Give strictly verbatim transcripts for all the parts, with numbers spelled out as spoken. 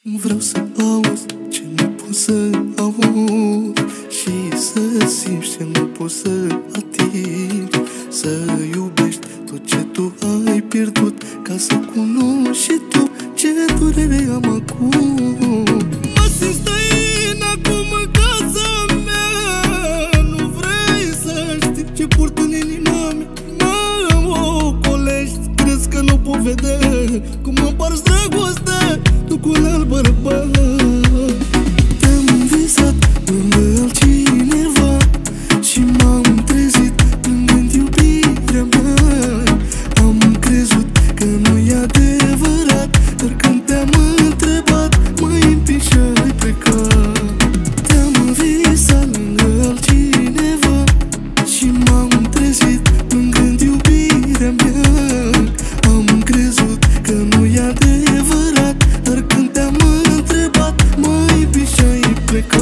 Vreau să auzi ce nu pot să aud și să simți ce nu pot să ating. Să iubești tot ce tu ai pierdut, ca să cunoști și tu ce durere am acum. Mă simt străin acum în casa mea. Nu vrei să știi ce port în inima mea. Mă ocolești, crezi că nu pot vedea cum împarți dragostea tu cu un alt bărbat. Te-am visat lângă altcineva și m-am trezit plângând iubirea mea. Am crezut că nu-i adevărat, dar când te-am întrebat m-ai împins și-ai plecat. Te-am visat lângă altcineva și m-am trezit plângând iubirea mea. Am crezut că nu-i adevărat, dar când te-am întrebat m-ai împins și-ai plecat.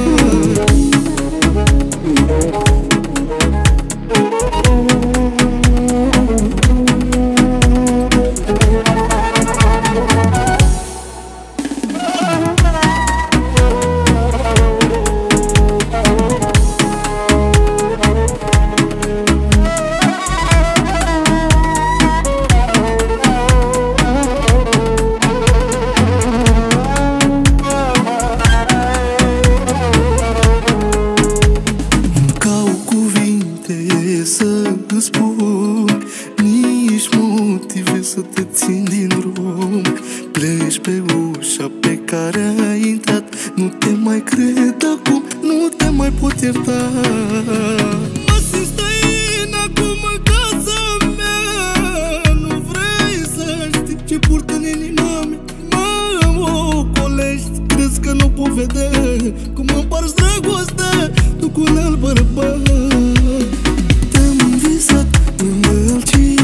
Să îți spun, nici motive să te țin din drum. Pleci pe ușa pe care ai intrat, nu te mai cred acum, nu te mai pot ierta. Mă simt străin acum în casa mea. Nu vrei să știi ce port în inima mea. Mă ocolești, crezi că nu pot vedea cum împarți dragostea tu cu un alt bărbat. Te-am visat lângă altcineva